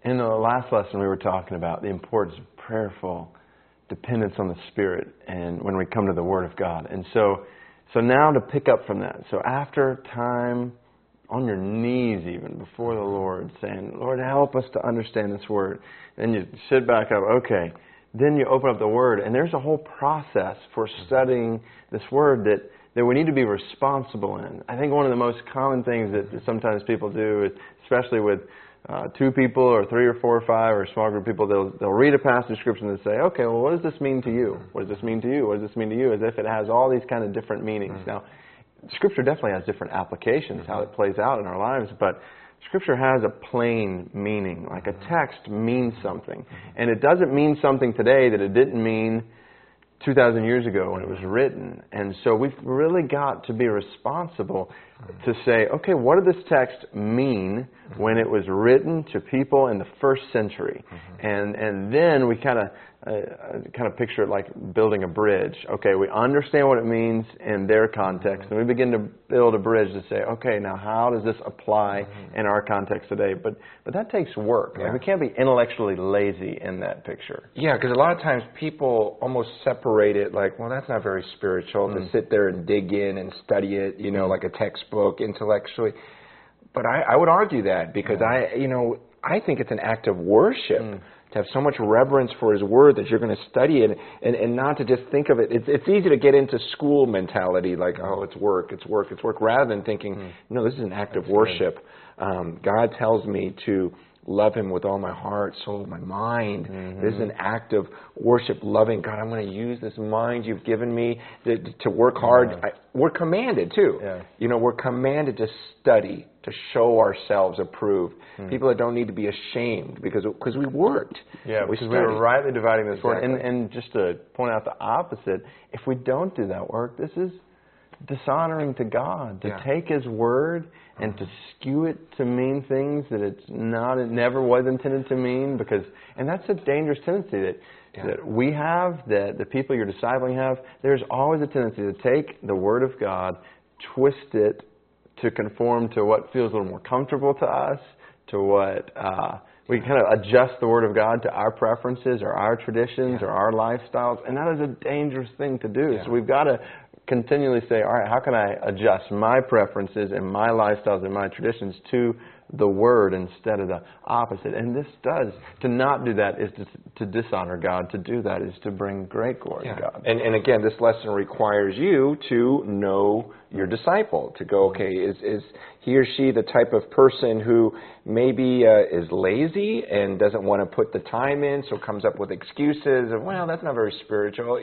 In the last lesson, we were talking about the importance of prayerful dependence on the Spirit and when we come to the Word of God. And so now to pick up from that. So after time on your knees even before the Lord, saying, Lord, help us to understand this Word. Then you sit back up, okay. Then you open up the Word, and there's a whole process for studying this Word that we need to be responsible in. I think one of the most common things that sometimes people do, especially with 2 people or 3 or 4 or 5 or a small group of people, they'll read a passage of Scripture and say, okay, well, what does this mean to you? What does this mean to you? What does this mean to you? As if it has all these kind of different meanings. Now, Scripture definitely has different applications, how it plays out in our lives, but Scripture has a plain meaning. Like a text means something. And it doesn't mean something today that it didn't mean 2,000 years ago when it was written. And so we've really got to be responsible to say, okay, what did this text mean when it was written to people in the first century? And then we kind of picture it like building a bridge. Okay, we understand what it means in their context, and we begin to build a bridge to say, okay, now how does this apply in our context today? But that takes work. Yeah. Like, we can't be intellectually lazy in that picture. Yeah, because a lot of times people almost separate it like, well, that's not very spiritual to sit there and dig in and study it, like a textbook intellectually. But I would argue that because I think it's an act of worship to have so much reverence for His Word that you're going to study it and not to just think of it. It's easy to get into school mentality, like, oh, it's work, rather than thinking, no, this is an act of worship. God tells me to love Him with all my heart, soul, my mind. This is an act of worship, loving God. I'm going to use this mind You've given me to work hard. We're commanded too. Yeah. We're commanded to study, to show ourselves approved. People that don't need to be ashamed because we worked. Yeah, because we were rightly dividing this word. And just to point out the opposite, if we don't do that work, this is dishonoring to God, to take His Word and to skew it to mean things that it never was intended to mean, and that's a dangerous tendency that we have, that the people you're discipling have. There's always a tendency to take the Word of God, twist it to conform to what feels a little more comfortable to us, to what we kind of adjust the Word of God to our preferences or our traditions or our lifestyles, and that is a dangerous thing to do. So we've got to continually say, all right, how can I adjust my preferences and my lifestyles and my traditions to the Word instead of the opposite? And to not do that is to dishonor God. To do that is to bring great glory to God. And again, this lesson requires you to know your disciple, to go, okay, is he or she the type of person who maybe is lazy and doesn't want to put the time in, so comes up with excuses of, well, that's not very spiritual,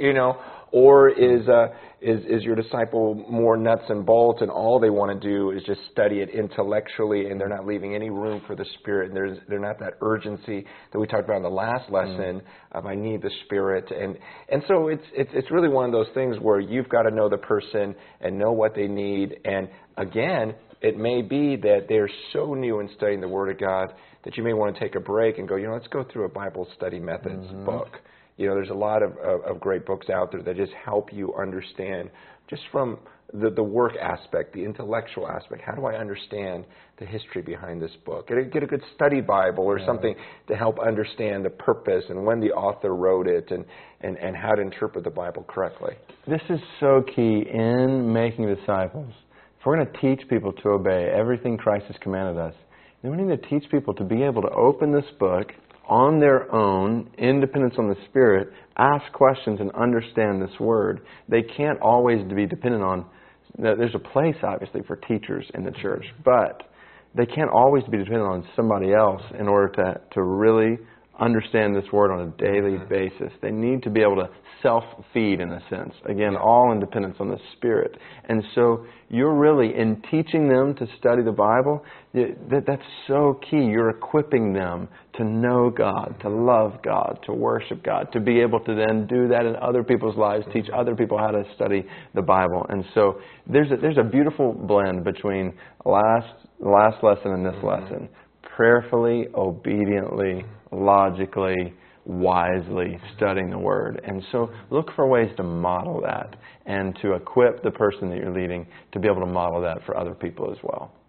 or is your disciple more nuts and bolts and all they want to do is just study it intellectually and they're not leaving any room for the Spirit, and they're not that urgency that we talked about in the last lesson of I need the Spirit, and so it's really one of those things where you've got to know the person and know what they need. And again, it may be that they're so new in studying the Word of God that you may want to take a break and go, let's go through a Bible study methods book. There's a lot of great books out there that just help you understand just from the work aspect, the intellectual aspect. How do I understand the history behind this book? Get a good study Bible or something to help understand the purpose and when the author wrote it and how to interpret the Bible correctly. This is so key in making disciples. If we're going to teach people to obey everything Christ has commanded us, then we need to teach people to be able to open this book on their own, in dependence on the Spirit, ask questions and understand this Word. They can't always be dependent on, there's a place obviously for teachers in the church, but they can't always be dependent on somebody else in order to really understand this Word on a daily basis. They need to be able to self-feed in a sense. Again, all in dependence on the Spirit. And so you're really, in teaching them to study the Bible, that's so key. You're equipping them to know God, to love God, to worship God, to be able to then do that in other people's lives, teach other people how to study the Bible. And so there's a beautiful blend between last lesson and this lesson. Prayerfully, obediently, logically, wisely studying the Word. And so look for ways to model that and to equip the person that you're leading to be able to model that for other people as well.